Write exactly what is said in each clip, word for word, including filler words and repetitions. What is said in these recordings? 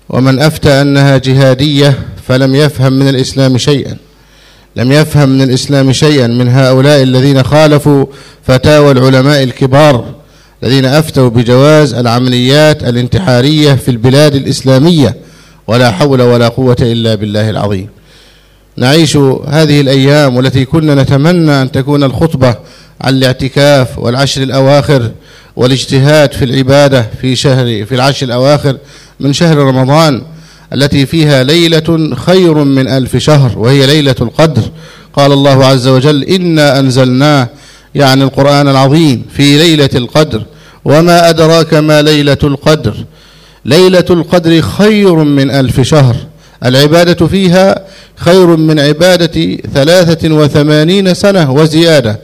ومن أفتى أنها جهادية فلم يفهم من الإسلام شيئا، لم يفهم من الإسلام شيئا من هؤلاء الذين خالفوا فتاوى العلماء الكبار الذين أفتوا بجواز العمليات الانتحارية في البلاد الإسلامية، ولا حول ولا قوة إلا بالله العظيم. نعيش هذه الأيام والتي كنا نتمنى أن تكون الخطبة عن الاعتكاف والعشر الأواخر والاجتهاد في العبادة في شهر في العشر الأواخر من شهر رمضان، التي فيها ليلة خير من ألف شهر، وهي ليلة القدر. قال الله عز وجل: إنا أنزلناه، يعني القرآن العظيم، في ليلة القدر، وما أدراك ما ليلة القدر. ليلة القدر خير من ألف شهر، العبادة فيها خير من عبادة ثلاثة وثمانين سنة وزيادة.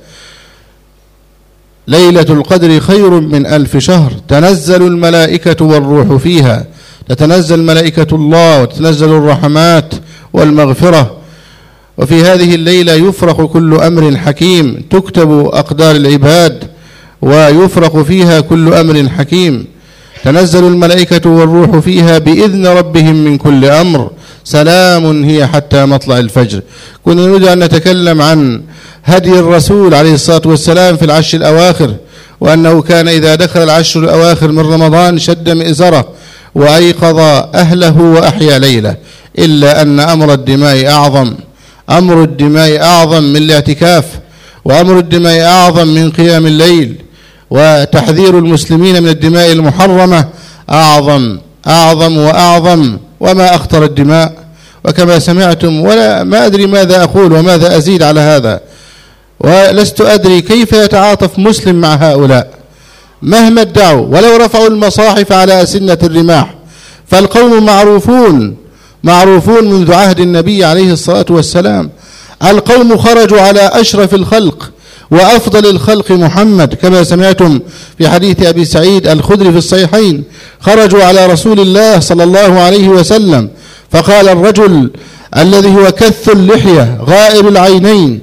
ليلة القدر خير من ألف شهر، تنزل الملائكة والروح فيها، تتنزل ملائكة الله وتتنزل الرحمات والمغفرة. وفي هذه الليلة يفرق كل أمر حكيم، تكتب أقدار العباد ويفرق فيها كل أمر حكيم. تنزل الملائكة والروح فيها بإذن ربهم من كل أمر، سلام هي حتى مطلع الفجر. كنا نريد أن نتكلم عن هدي الرسول عليه الصلاة والسلام في العشر الأواخر، وأنه كان إذا دخل العشر الأواخر من رمضان شد مئزره وأيقظ أهله وأحيا ليلة. إلا أن أمر الدماء أعظم، أمر الدماء أعظم من الاعتكاف، وأمر الدماء أعظم من قيام الليل، وتحذير المسلمين من الدماء المحرمة أعظم أعظم وأعظم. وما أخطر الدماء، وكما سمعتم، ولا ما أدري ماذا أقول وماذا أزيد على هذا، ولست أدري كيف يتعاطف مسلم مع هؤلاء مهما ادعوا، ولو رفعوا المصاحف على أسنة الرماح. فالقوم معروفون معروفون منذ عهد النبي عليه الصلاة والسلام. القوم خرجوا على أشرف الخلق وأفضل الخلق محمد، كما سمعتم في حديث أبي سعيد الخدري في الصحيحين. خرجوا على رسول الله صلى الله عليه وسلم، فقال الرجل الذي هو كث اللحية غائر العينين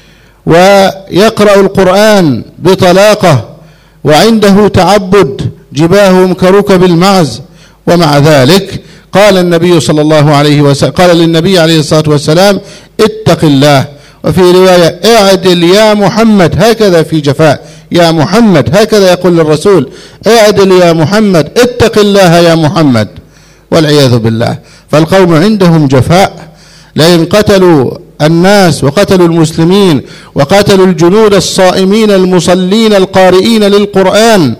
ويقرأ القرآن بطلاقة وعنده تعبد، جباههم كركب المعز، ومع ذلك قال النبي صلى الله عليه وسلم قال للنبي عليه الصلاة والسلام: اتق الله. وفي رواية: اعدل يا محمد، هكذا في جفاء، يا محمد، هكذا يقول للرسول: اعدل يا محمد، اتق الله يا محمد. والعياذ بالله. فالقوم عندهم جفاء، لئن قتلوا الناس وقتلوا المسلمين وقتلوا الجنود الصائمين المصلين القارئين للقرآن.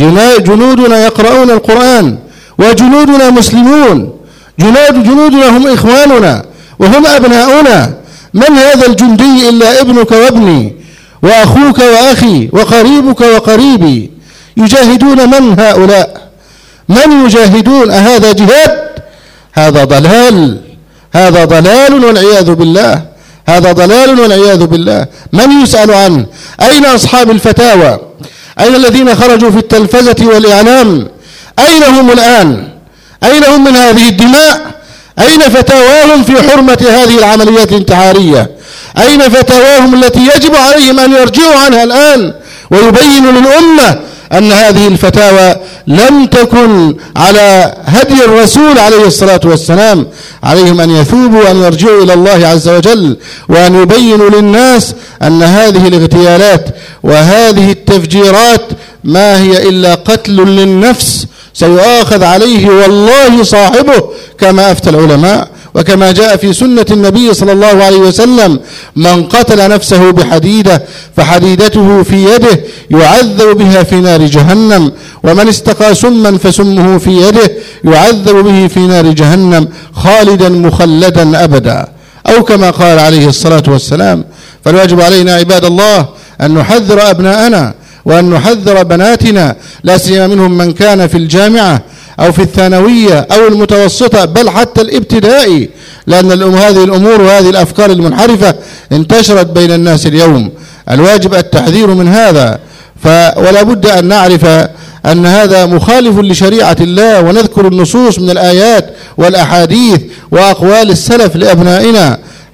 جنودنا يقرؤون القرآن، وجنودنا مسلمون، جنود جنودنا هم إخواننا وهم أبناؤنا. من هذا الجندي إلا ابنك وابني وأخوك وأخي وقريبك وقريبي. يجاهدون من هؤلاء؟ من يجاهدون؟ أهذا جهاد؟ هذا ضلال، هذا ضلال والعياذ بالله، هذا ضلال والعياذ بالله. من يسأل عنه؟ أين أصحاب الفتاوى؟ أين الذين خرجوا في التلفزة والإعلام؟ أين هم الآن؟ أين هم من هذه الدماء؟ أين فتاواهم في حرمة هذه العمليات الانتحارية؟ أين فتاواهم التي يجب عليهم أن يرجعوا عنها الآن ويبينوا للأمة أن هذه الفتاوى لم تكن على هدي الرسول عليه الصلاة والسلام؟ عليهم أن يثوبوا وأن يرجعوا إلى الله عز وجل، وأن يبينوا للناس أن هذه الاغتيالات وهذه التفجيرات ما هي إلا قتل للنفس سيؤاخذ عليه والله صاحبه، كما أفتى العلماء وكما جاء في سنة النبي صلى الله عليه وسلم: من قتل نفسه بحديدة فحديدته في يده يعذب بها في نار جهنم، ومن استقى سما فسمه في يده يعذب به في نار جهنم خالدا مخلدا أبدا، أو كما قال عليه الصلاة والسلام. فالواجب علينا عباد الله أن نحذر أبناءنا وأن نحذر بناتنا، لا سيما منهم من كان في الجامعة أو في الثانوية أو المتوسطة، بل حتى الابتدائي، لأن هذه الأمور وهذه الأفكار المنحرفة انتشرت بين الناس اليوم. الواجب التحذير من هذا، ولا بد أن نعرف أن هذا مخالف لشريعة الله، ونذكر النصوص من الآيات والأحاديث وأقوال السلف لأبنائنا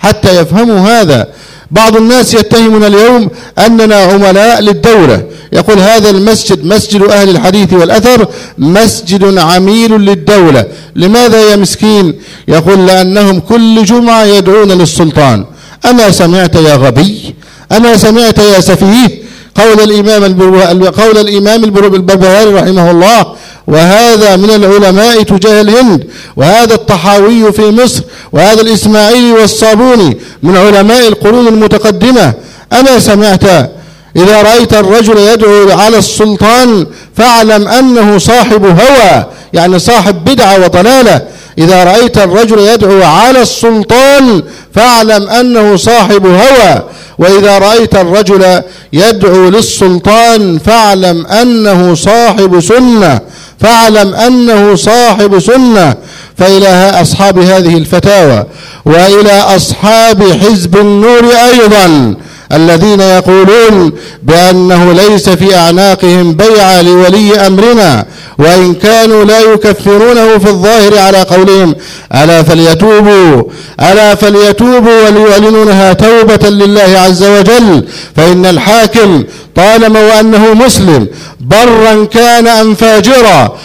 حتى يفهموا هذا. بعض الناس يتهمنا اليوم أننا عملاء للدولة، يقول هذا المسجد مسجد أهل الحديث والأثر مسجد عميل للدولة. لماذا يا مسكين؟ يقول لأنهم كل جمعة يدعون للسلطان. أما سمعت يا غبي؟ أما سمعت يا سفيه قول الإمام قول الإمام البربهاري رحمه الله، وهذا من العلماء تجاه الهند، وهذا الطحاوي في مصر، وهذا الإسماعيلي والصابوني من علماء القرون المتقدمة. أما سمعت إذا رأيت الرجل يدعو على السلطان فاعلم أنه صاحب هوى، يعني صاحب بدعة وضلالة. إذا رأيت الرجل يدعو على السلطان فاعلم أنه صاحب هوى، وإذا رأيت الرجل يدعو للسلطان فاعلم أنه صاحب سنة، فاعلم أنه صاحب سنة. فإلى أصحاب هذه الفتاوى وإلى أصحاب حزب النور أيضا الذين يقولون بأنه ليس في أعناقهم بيعة لولي أمرنا، وإن كانوا لا يكفرونه في الظاهر على قولهم، ألا فليتوبوا ألا فليتوبوا وليعلنونها توبة لله عز وجل. فإن الحاكم طالما وأنه مسلم برا كان أم فاجرا،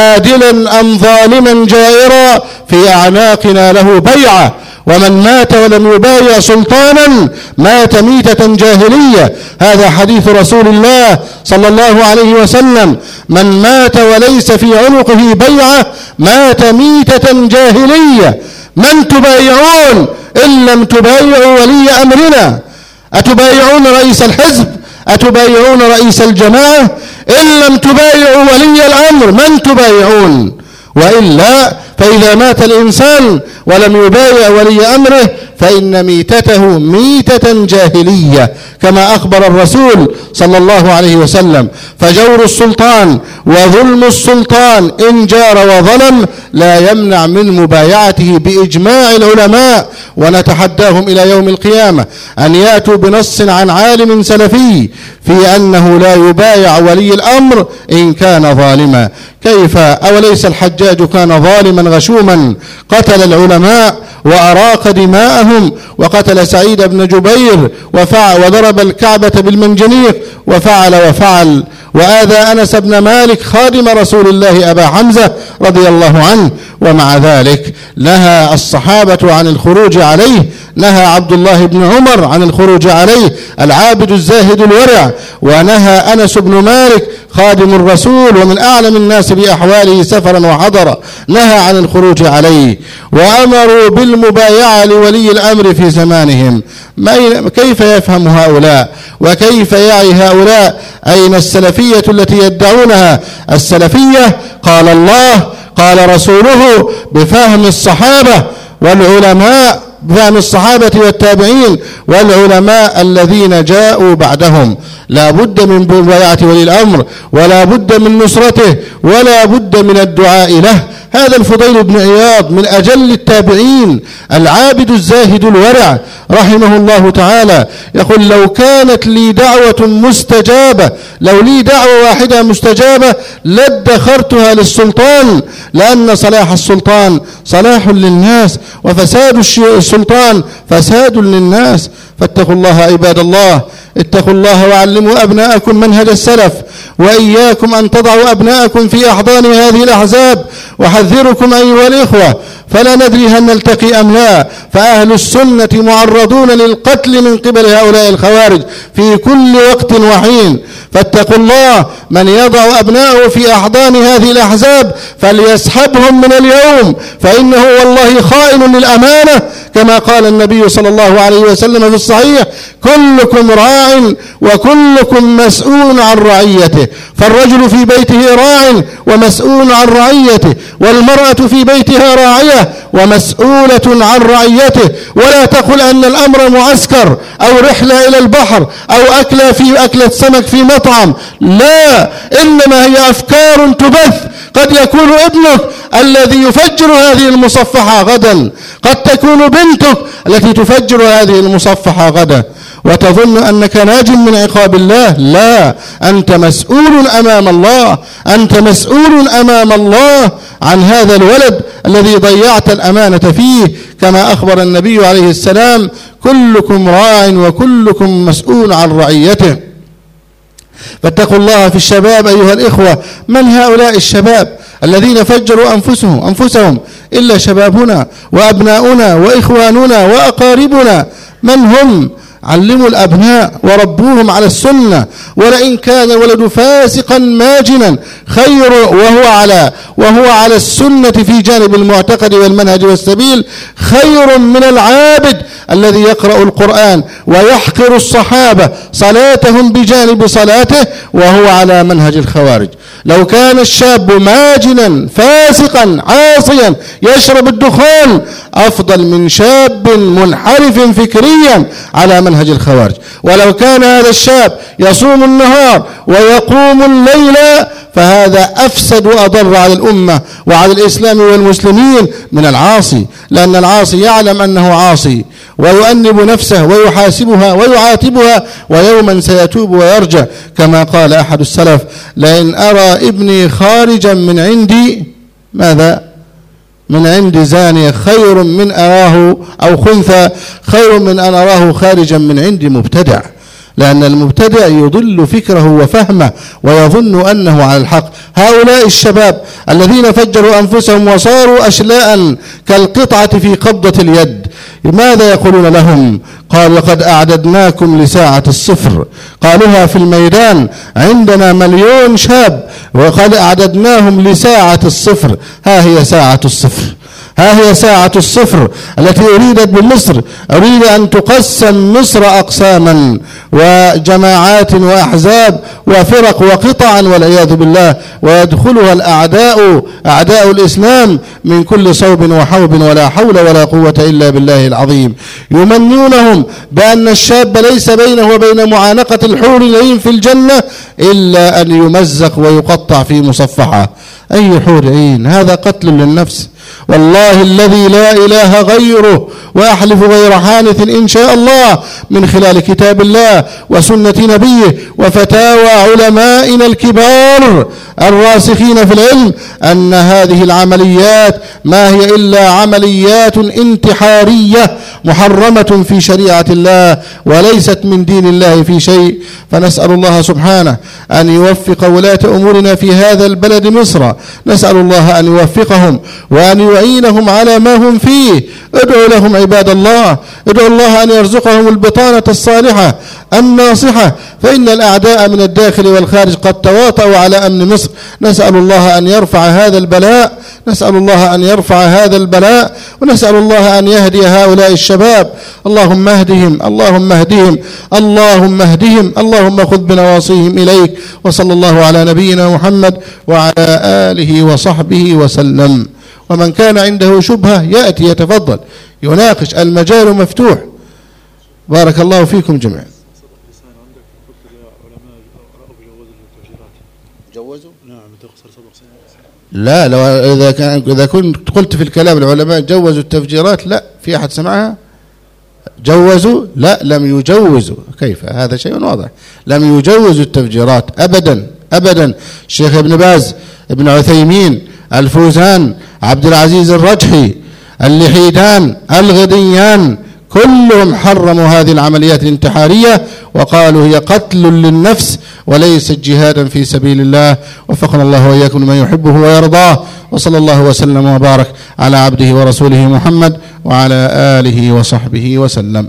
عادلا أم ظالما جائرا، في أعناقنا له بيعة. ومن مات ولم يبايع سلطانا مات ميتة جاهلية. هذا حديث رسول الله صلى الله عليه وسلم: من مات وليس في عنقه بيعة مات ميتة جاهلية. من تبايعون إن لم تبايعوا ولي أمرنا؟ أتبايعون رئيس الحزب؟ أتبايعون رئيس الجماعة؟ إن لم تبايعوا ولي الأمر من تبايعون؟ وإلا فإذا مات الإنسان ولم يبايع ولي أمره فإن ميتته ميتة جاهلية كما أخبر الرسول صلى الله عليه وسلم. فجور السلطان وظلم السلطان إن جار وظلم لا يمنع من مبايعته بإجماع العلماء، ونتحداهم إلى يوم القيامة أن يأتوا بنص عن عالم سلفي في أنه لا يبايع ولي الأمر إن كان ظالما. كيف؟ أوليس الحجاج كان ظالما غشوما قتل العلماء وأراق دماءهم، وقتل سعيد بن جبير وفعل وضرب الكعبة بالمنجنيق وفعل وفعل، وآذى أنس بن مالك خادم رسول الله أبا حمزة رضي الله عنه. ومع ذلك نهى الصحابة عن الخروج عليه، نهى عبد الله بن عمر عن الخروج عليه العابد الزاهد الورع، ونهى أنس بن مالك خادم الرسول ومن أعلم الناس بأحواله سفرا وحضرا، نهى عن الخروج عليه، وأمروا بالمبايعة لولي الأمر في زمانهم. كيف يفهم هؤلاء وكيف يعي هؤلاء؟ أين السلفية التي يدعونها؟ السلفية قال الله قال رسوله بفهم الصحابة والعلماء، بفهم الصحابة والتابعين والعلماء الذين جاءوا بعدهم. لا بد من مبايعة ولي الأمر، ولا بد من نصرته، ولا بد من الدعاء له. هذا الفضيل بن عياض من أجل التابعين العابد الزاهد الورع رحمه الله تعالى يقول: لو كانت لي دعوة مستجابة، لو لي دعوة واحدة مستجابة لادخرتها للسلطان، لأن صلاح السلطان صلاح للناس، وفساد السلطان فساد للناس. فاتقوا الله عباد الله، اتقوا الله وعلموا أبناءكم منهج السلف، وإياكم أن تضعوا أبناءكم في أحضان هذه الأحزاب. وحذركم أيها الإخوة، فلا ندري هل نلتقي أم لا، فأهل السنة معرضون للقتل من قبل هؤلاء الخوارج في كل وقت وحين. فاتقوا الله، من يضع أبناءه في أحضان هذه الأحزاب فليسحبهم من اليوم، فإنه والله خائن للأمانة، كما قال النبي صلى الله عليه وسلم في الصحيح: كلكم راع وكلكم مسؤول عن رعيته. فالرجل في بيته راع ومسؤول عن رعيته، والمرأة في بيتها راعية ومسؤولة عن رعيته. ولا تقل أن الأمر معسكر أو رحلة إلى البحر أو أكلة في أكلة سمك في مطعم، لا، إنما هي أفكار تبث. قد يكون ابنك الذي يفجر هذه المصفحة غدا، قد تكون بنتك بنتك التي تفجر هذه المصفحة غدا وتظن أنك ناج من عقاب الله. لا، أنت مسؤول أمام الله، أنت مسؤول أمام الله عن هذا الولد الذي ضيعت الأمانة فيه، كما أخبر النبي عليه السلام: كلكم راع وكلكم مسؤول عن رعيته. فاتقوا الله في الشباب أيها الإخوة. من هؤلاء الشباب الذين فجروا أنفسهم أنفسهم إلا شبابنا وأبناؤنا وإخواننا وأقاربنا؟ من هم؟ علموا الأبناء وربوهم على السنة، ولئن كان الولد فاسقا ماجنا خير وهو على وهو على السنة في جانب المعتقد والمنهج والسبيل خير من العابد الذي يقرأ القرآن ويحقر الصحابة صلاتهم بجانب صلاته وهو على منهج الخوارج. لو كان الشاب ماجنا فاسقا عاصيا يشرب الدخان أفضل من شاب منحرف فكريا على منهج الخوارج. ولو كان هذا الشاب يصوم النهار ويقوم الليل فهذا أفسد وأضر على الأمة وعلى الإسلام والمسلمين من العاصي، لأن العاصي يعلم أنه عاصي ويؤنب نفسه ويحاسبها ويعاتبها، ويوما سيتوب ويرجع، كما قال أحد السلف: لئن أرى ابني خارجا من عندي ماذا؟ من عند زانية خير من أراه أو خنثى خير من أن أراه خارجا من عند مبتدع، لأن المبتدع يضل فكره وفهمه ويظن أنه على الحق. هؤلاء الشباب الذين فجروا أنفسهم وصاروا أشلاء كالقطعة في قبضة اليد، ماذا يقولون لهم؟ قال: لقد أعددناكم لساعة الصفر. قالوها في الميدان: عندنا مليون شاب وقد أعددناهم لساعة الصفر. ها هي ساعة الصفر، ها هي ساعة الصفر التي أريدت بمصر. أريد أن تقسم مصر أقساما وجماعات وأحزاب وفرق وقطعا والعياذ بالله، ويدخلها الأعداء أعداء الإسلام من كل صوب وحوب، ولا حول ولا قوة إلا بالله العظيم. يمنونهم بأن الشاب ليس بينه وبين معانقة الحور العين في الجنة إلا أن يمزق ويقطع في مصفحة. أي حور عين؟ هذا قتل للنفس. والله الذي لا إله غيره، وأحلف غير حانث إن شاء الله من خلال كتاب الله وسنة نبيه وفتاوى علمائنا الكبار الراسخين في العلم، أن هذه العمليات ما هي إلا عمليات انتحارية محرمة في شريعة الله وليست من دين الله في شيء. فنسأل الله سبحانه أن يوفق ولاة أمورنا في هذا البلد مصر، نسأل الله أن يوفقهم وأن يعينهم على ما هم فيه. ادعوا لهم عباد الله، ادعوا الله أن يرزقهم البطانة الصالحة الناصحة، فإن الأعداء من الداخل والخارج قد تواطؤوا على أمن مصر. نسأل الله أن يرفع هذا البلاء، نسأل الله أن يرفع هذا البلاء، ونسأل الله أن يهدي هؤلاء الشباب. اللهم اهدهم، اللهم اهدهم، اللهم اهدهم، اللهم خذ بنواصيهم إليك. وصلى الله على نبينا محمد وعلى آله وصحبه وسلم. ومن كان عنده شبهة يأتي يتفضل يناقش، المجال مفتوح. بارك الله فيكم جميعا. جوزوا؟ نعم. لا، لو إذا كان إذا كنت قلت في الكلام العلماء جوزوا التفجيرات، لا، في أحد سمعها؟ جوزوا؟ لا، لم يجوزوا. كيف؟ هذا شيء واضح. لم يجوزوا التفجيرات أبدا أبدا. الشيخ ابن باز، ابن عثيمين، الفوزان، عبد العزيز الرجحي، اللحيدان، الغديان، كلهم حرموا هذه العمليات الانتحارية وقالوا هي قتل للنفس وليست جهادا في سبيل الله. وفقنا الله وإياكم لما يحبه ويرضاه. وصلى الله وسلم وبارك على عبده ورسوله محمد وعلى آله وصحبه وسلم.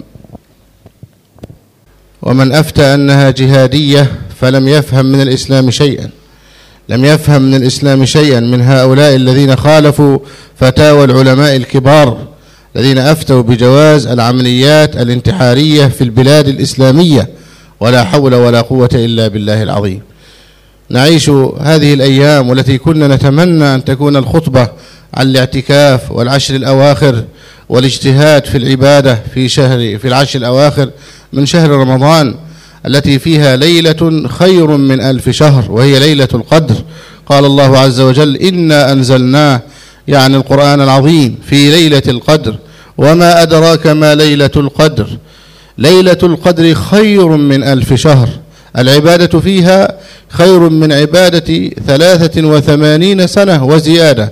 ومن أفتى أنها جهادية فلم يفهم من الإسلام شيئا، لم يفهم من الإسلام شيئا من هؤلاء الذين خالفوا فتاوى العلماء الكبار الذين أفتوا بجواز العمليات الانتحارية في البلاد الإسلامية. ولا حول ولا قوة إلا بالله العظيم. نعيش هذه الأيام والتي كنا نتمنى أن تكون الخطبة عن الاعتكاف والعشر الأواخر والاجتهاد في العبادة في شهر في العشر الأواخر من شهر رمضان، التي فيها ليلة خير من ألف شهر، وهي ليلة القدر. قال الله عز وجل: إنا أنزلناه، يعني القرآن العظيم، في ليلة القدر وما أدراك ما ليلة القدر. ليلة القدر خير من ألف شهر، العبادة فيها خير من عبادة ثلاثة وثمانين سنة وزيادة.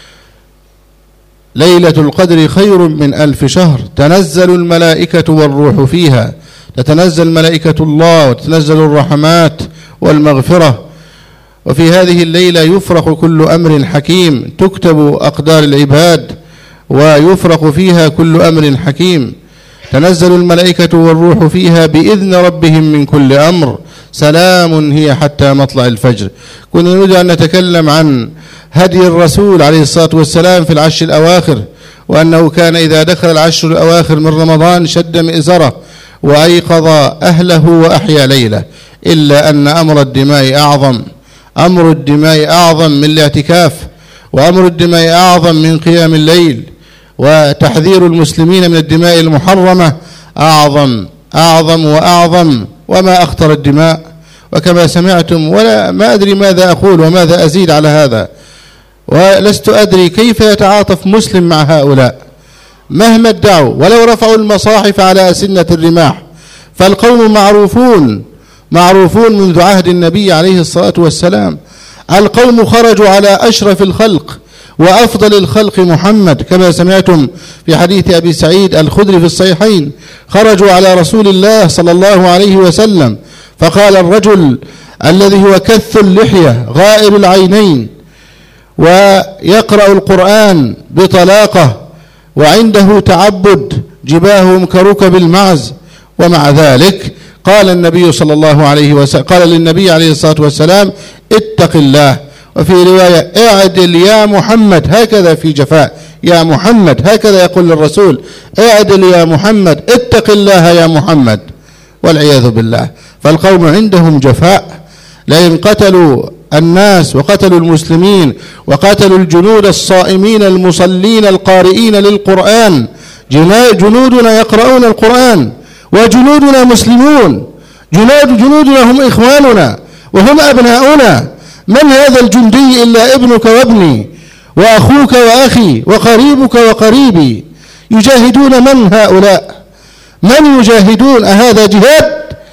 ليلة القدر خير من ألف شهر، تنزل الملائكة والروح فيها، تتنزل ملائكة الله وتتنزل الرحمات والمغفرة. وفي هذه الليلة يفرق كل أمر حكيم، تكتب أقدار العباد ويفرق فيها كل أمر حكيم. تنزل الملائكة والروح فيها بإذن ربهم من كل أمر، سلام هي حتى مطلع الفجر. كنا نريد أن نتكلم عن هدي الرسول عليه الصلاة والسلام في العشر الأواخر، وأنه كان إذا دخل العشر الأواخر من رمضان شد مئزره وأيقظ أهله وأحيا ليله. إلا أن أمر الدماء أعظم، أمر الدماء أعظم من الاعتكاف، وأمر الدماء أعظم من قيام الليل، وتحذير المسلمين من الدماء المحرمة أعظم أعظم وأعظم. وما أخطر الدماء، وكما سمعتم ولا ما أدري ماذا أقول وماذا أزيد على هذا، ولست أدري كيف يتعاطف مسلم مع هؤلاء مهما ادعوا، ولو رفعوا المصاحف على أسنة الرماح. فالقوم معروفون معروفون منذ عهد النبي عليه الصلاة والسلام. القوم خرجوا على أشرف الخلق وأفضل الخلق محمد، كما سمعتم في حديث أبي سعيد الخدري في الصحيحين. خرجوا على رسول الله صلى الله عليه وسلم، فقال الرجل الذي هو كث اللحية غائر العينين ويقرأ القرآن بطلاقة وعنده تعبد جباههم كركب المعز، ومع ذلك قال النبي صلى الله عليه وسلم قال للنبي عليه الصلاة والسلام اتق الله. وفي رواية اعدل يا محمد، هكذا في جفاء يا محمد، هكذا يقول للرسول اعدل يا محمد، اتق الله يا محمد، والعياذ بالله. فالقوم عندهم جفاء، لئن قتلوا الناس وقتلوا المسلمين وقتلوا الجنود الصائمين المصلين القارئين للقرآن. جنودنا يقرؤون القرآن وجنودنا مسلمون، جنود جنودنا هم إخواننا وهم أبناؤنا. من هذا الجندي إلا ابنك وابني وأخوك وأخي وقريبك وقريبي. يجاهدون من هؤلاء؟ من يجاهدون؟ أهذا جهاد؟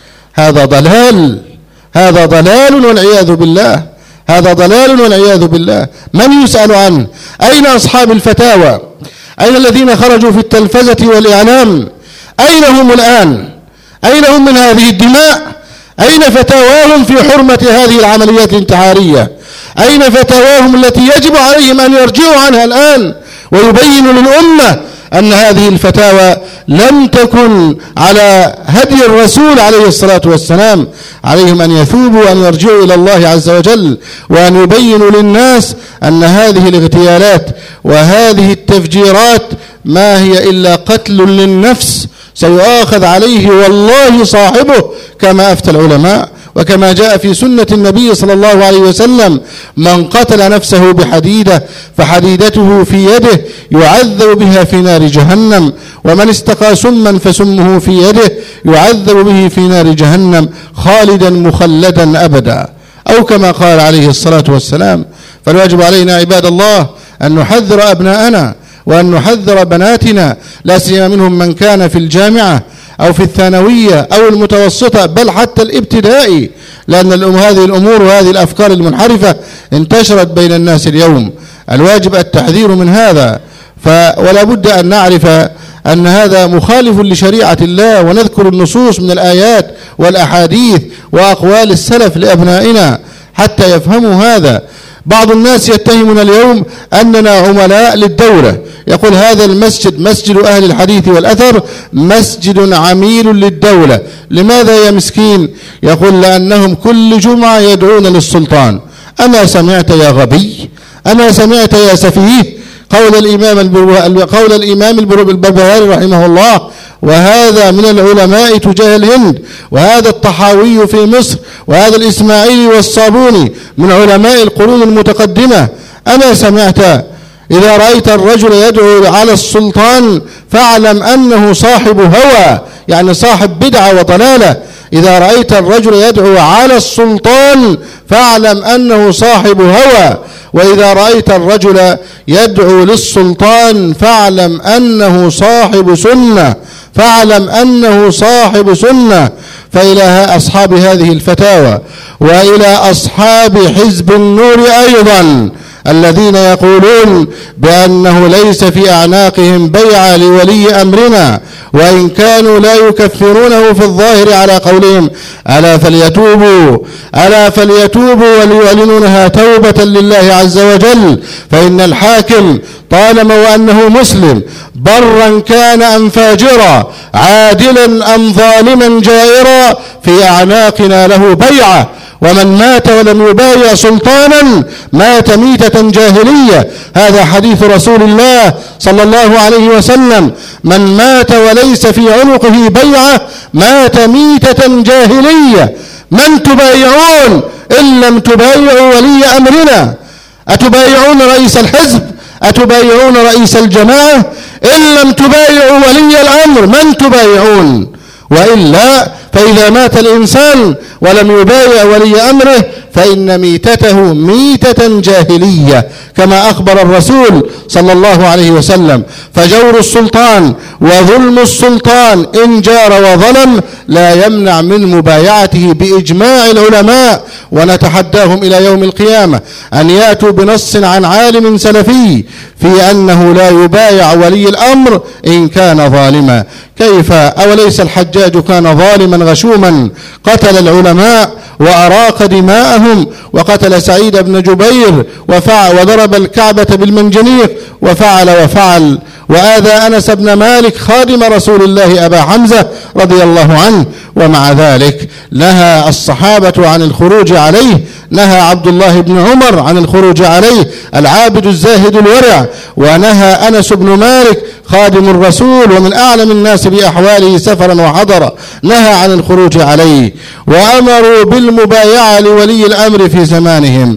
هذا ضلال، هذا ضلال والعياذ بالله، هذا ضلال والعياذ بالله. من يسأل عنه؟ أين أصحاب الفتاوى؟ أين الذين خرجوا في التلفزة والإعلام؟ أين هم الآن؟ أين هم من هذه الدماء؟ أين فتاواهم في حرمة هذه العمليات الانتحارية؟ أين فتاواهم التي يجب عليهم أن يرجعوا عنها الآن ويبينوا للأمة أن هذه الفتاوى لم تكن على هدي الرسول عليه الصلاة والسلام؟ عليهم أن يثوبوا وأن يرجعوا إلى الله عز وجل، وأن يبينوا للناس أن هذه الاغتيالات وهذه التفجيرات ما هي إلا قتل للنفس سيؤاخذ عليه والله صاحبه، كما أفتى العلماء وكما جاء في سنة النبي صلى الله عليه وسلم: من قتل نفسه بحديدة فحديدته في يده يعذب بها في نار جهنم، ومن استقى سما فسمه في يده يعذب به في نار جهنم خالدا مخلدا أبدا، أو كما قال عليه الصلاة والسلام. فالواجب علينا عباد الله أن نحذر أبناءنا وأن نحذر بناتنا، لا سيما منهم من كان في الجامعة أو في الثانوية أو المتوسطة بل حتى الابتدائي، لأن هذه الأمور وهذه الأفكار المنحرفة انتشرت بين الناس اليوم. الواجب التحذير من هذا، ولا بد أن نعرف أن هذا مخالف لشريعة الله، ونذكر النصوص من الآيات والأحاديث وأقوال السلف لأبنائنا حتى يفهموا هذا. بعض الناس يتهمون اليوم أننا عملاء للدولة، يقول هذا المسجد مسجد أهل الحديث والأثر مسجد عميل للدولة. لماذا يا مسكين؟ يقول لأنهم كل جمعة يدعون للسلطان. أما سمعت يا غبي؟ أما سمعت يا سفيه قول الإمام قول الإمام البربهاري رحمه الله، وهذا من العلماء تجاه الهند، وهذا الطحاوي في مصر، وهذا الإسماعيلي والصابوني من علماء القرون المتقدمة. أما سمعت؟ إذا رأيت الرجل يدعو على السلطان فاعلم أنه صاحب هوى، يعني صاحب بدعة وضلالة. إذا رأيت الرجل يدعو على السلطان فاعلم أنه صاحب هوى، وإذا رأيت الرجل يدعو للسلطان فاعلم أنه صاحب سنة، فاعلم أنه صاحب سنة. فإلى أصحاب هذه الفتاوى وإلى أصحاب حزب النور أيضا الذين يقولون بأنه ليس في أعناقهم بيعة لولي أمرنا، وإن كانوا لا يكفرونه في الظاهر على قولهم، ألا فليتوبوا ألا فليتوبوا وليعلنونها توبة لله عز وجل، فإن الحاكم طالما وأنه مسلم برا كان أم فاجرا، عادلا أم ظالما جائرا، في أعناقنا له بيعة. ومن مات ولم يبايع سلطانا مات ميتة جاهلية، هذا حديث رسول الله صلى الله عليه وسلم: من مات وليس في عنقه بيعة مات ميتة جاهلية. من تبايعون إن لم تبايعوا ولي أمرنا؟ أتبايعون رئيس الحزب؟ أتبايعون رئيس الجماعة؟ إن لم تبايعوا ولي الأمر من تبايعون؟ وإلا فإذا مات الإنسان ولم يبايع ولي أمره فإن ميتته ميتة جاهلية، كما أخبر الرسول صلى الله عليه وسلم. فجور السلطان وظلم السلطان إن جار وظلم لا يمنع من مبايعته بإجماع العلماء، ونتحداهم إلى يوم القيامة أن يأتوا بنص عن عالم سلفي في أنه لا يبايع ولي الأمر إن كان ظالما. كيف؟ أوليس الحجاج كان ظالما غشوما قتل العلماء وأراق دماءهم، وقتل سعيد بن جبير وفعل وضرب الكعبة بالمنجنيق وفعل وفعل وآذى أنس بن مالك خادم رسول الله أبا حمزة رضي الله عنه، ومع ذلك نهى الصحابة عن الخروج عليه، نهى عبد الله بن عمر عن الخروج عليه العابد الزاهد الورع، ونهى أنس بن مالك خادم الرسول ومن أعلم الناس بأحواله سفرا وحضرا، نهى عن الخروج عليه، وأمروا بالمبايعة لولي الأمر في زمانهم.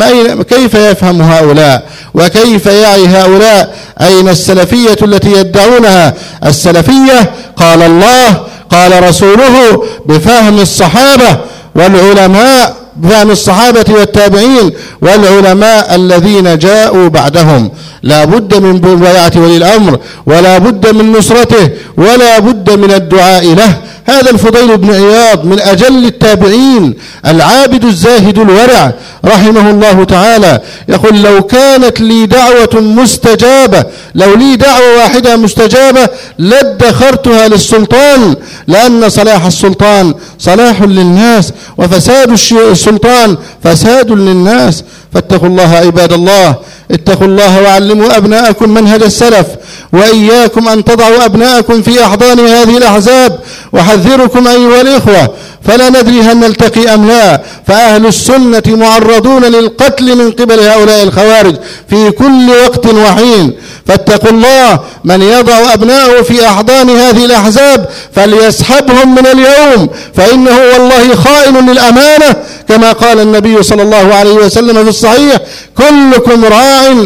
كيف يفهم هؤلاء وكيف يعي هؤلاء؟ أين السلفية التي يدعونها؟ السلفية قال الله قال رسوله بفهم الصحابة والعلماء، بفهم الصحابة والتابعين والعلماء الذين جاءوا بعدهم. لا بد من مبايعة ولي الأمر، ولا بد من نصرته، ولا بد من الدعاء له. هذا الفضيل بن عياض من أجل التابعين العابد الزاهد الورع رحمه الله تعالى يقول: لو كانت لي دعوة مستجابة، لو لي دعوة واحدة مستجابة لادخرتها للسلطان، لأن صلاح السلطان صلاح للناس، وفساد السلطان فساد للناس. فاتقوا الله عباد الله، اتقوا الله وعلموا أبناءكم منهج السلف، وإياكم أن تضعوا أبناءكم في أحضان هذه الأحزاب. وحذركم أيها الإخوة، فلا ندري هل نلتقي أم لا، فأهل السنة معرضون للقتل من قبل هؤلاء الخوارج في كل وقت وحين. فاتقوا الله، من يضع أبناءه في أحضان هذه الأحزاب فليسحبهم من اليوم، فإنه والله خائن للأمانة، كما قال النبي صلى الله عليه وسلم في الصحيح: كلكم راع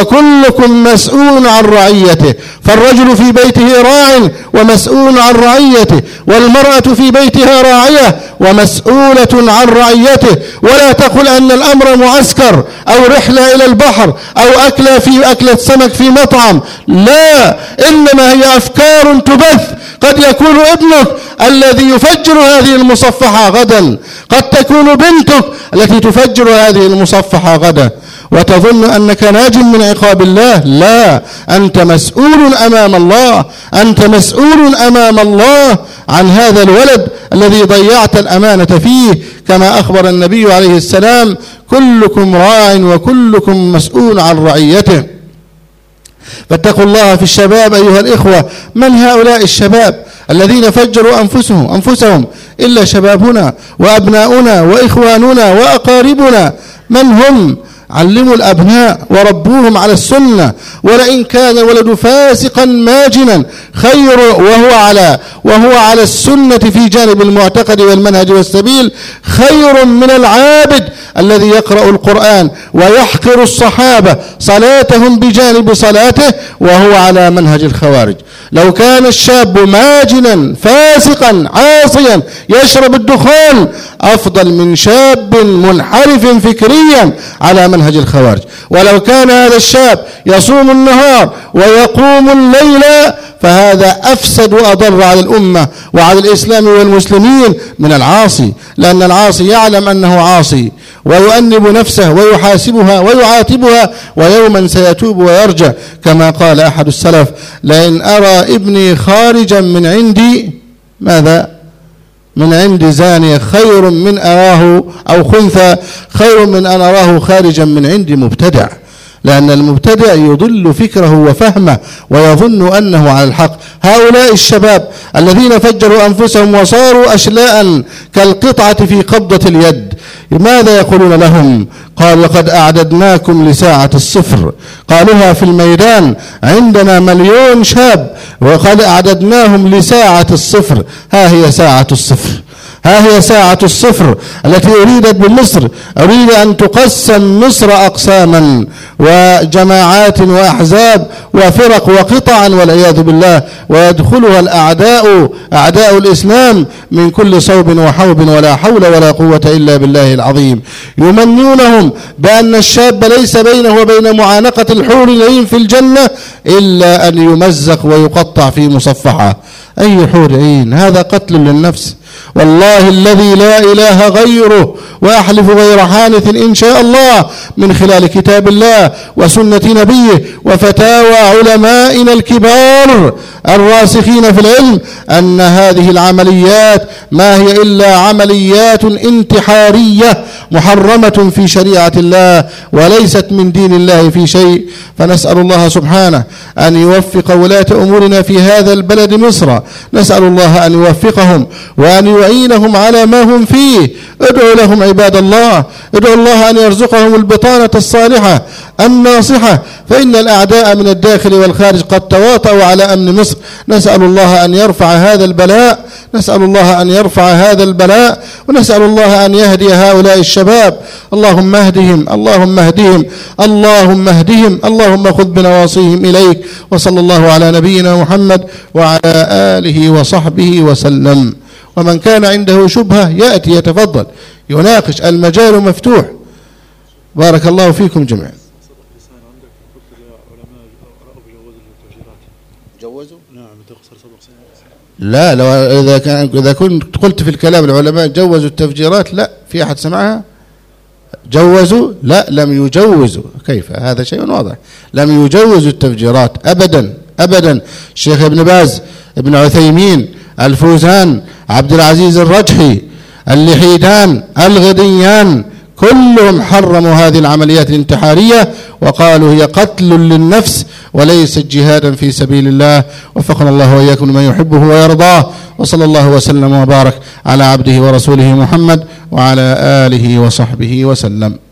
وكلكم مسؤول عن رعيته. فالرجل في بيته راع ومسؤول عن رعيته، والمرأة في بيتها راعية ومسؤولة عن رعيته. ولا تقل أن الأمر معسكر أو رحلة إلى البحر أو أكلة في أكلة سمك في مطعم، لا، إنما هي أفكار تبث. قد يكون ابنك الذي يفجر هذه المصفحة غدا، قد تكون بنتك التي تفجر هذه المصفحة غدا، وتظن أنك ناج من عقاب الله. لا، أنت مسؤول أمام الله، أنت مسؤول أمام الله عن هذا الولد الذي ضيعت الأمانة فيه، كما أخبر النبي عليه السلام: كلكم راع وكلكم مسؤول عن رعيته. فاتقوا الله في الشباب أيها الإخوة. من هؤلاء الشباب الذين فجروا أنفسهم أنفسهم إلا شبابنا وأبناؤنا وإخواننا وأقاربنا؟ من هم؟ علموا الأبناء وربوهم على السنة، ولئن كان الولد فاسقا ماجنا خير وهو على وهو على السنة في جانب المعتقد والمنهج والسبيل خير من العابد الذي يقرأ القرآن ويحقر الصحابة صلاتهم بجانب صلاته وهو على منهج الخوارج. لو كان الشاب ماجنا فاسقا عاصيا يشرب الدخان أفضل من شاب منحرف فكريا على منهج الخوارج. ولو كان هذا الشاب يصوم النهار ويقوم الليل فهذا أفسد وأضر على الأمة وعلى الإسلام والمسلمين من العاصي، لأن العاصي يعلم أنه عاصي ويؤنب نفسه ويحاسبها ويعاتبها ويوما سيتوب ويرجع، كما قال أحد السلف: لئن أرى ابني خارجا من عندي ماذا من عند زانية خير من أراه أو خنثى خير من أن أراه خارجا من عند مبتدع، لأن المبتدع يضل فكره وفهمه ويظن أنه على الحق. هؤلاء الشباب الذين فجروا أنفسهم وصاروا أشلاء كالقطعة في قبضة اليد، ماذا يقولون لهم؟ قال: لقد أعددناكم لساعة الصفر. قالوها في الميدان: عندنا مليون شاب وقد أعددناهم لساعة الصفر. ها هي ساعة الصفر، ها هي ساعة الصفر التي أريدت بمصر. أريد أن تقسم مصر أقساما وجماعات وأحزاب وفرق وقطعا والعياذ بالله، ويدخلها الأعداء أعداء الإسلام من كل صوب وحوب، ولا حول ولا قوة إلا بالله العظيم. يمنونهم بأن الشاب ليس بينه وبين معانقة الحور العين في الجنة إلا أن يمزق ويقطع في مصفحة. أي حور عين؟ هذا قتل للنفس. والله الذي لا إله غيره، وأحلف غير حانث إن شاء الله من خلال كتاب الله وسنة نبيه وفتاوى علمائنا الكبار الراسخين في العلم، أن هذه العمليات ما هي إلا عمليات انتحارية محرمة في شريعة الله وليست من دين الله في شيء. فنسأل الله سبحانه أن يوفق ولاة أمورنا في هذا البلد مصر، نسأل الله أن يوفقهم وأن يعينهم على ما هم فيه. ادعوا لهم عباد الله، ادعوا الله أن يرزقهم البطانة الصالحة الناصحة، فإن الأعداء من الداخل والخارج قد تواطؤوا على أمن مصر. نسأل الله أن يرفع هذا البلاء، نسأل الله أن يرفع هذا البلاء، ونسأل الله أن يهدي هؤلاء الشباب. اللهم اهدهم، اللهم اهدهم، اللهم اهدهم، اللهم خذ بنواصيهم إليك. وصلى الله على نبينا محمد وعلى آله وصحبه وسلم. ومن كان عنده شبهة يأتي يتفضل يناقش، المجال مفتوح. بارك الله فيكم جميعا. جوزوا؟ نعم. لا، لو إذا كان إذا كنت قلت في الكلام العلماء جوزوا التفجيرات، لا، في أحد سمعها؟ جوزوا؟ لا، لم يجوزوا. كيف؟ هذا شيء واضح. لم يجوزوا التفجيرات أبدا أبدا. الشيخ ابن باز، ابن عثيمين، الفوزان، عبد العزيز الرجحي، اللحيدان، الغديان، كلهم حرموا هذه العمليات الانتحارية وقالوا هي قتل للنفس وليست جهادا في سبيل الله. وفقنا الله وإياكم لما يحبه ويرضاه. وصلى الله وسلم وبارك على عبده ورسوله محمد وعلى آله وصحبه وسلم.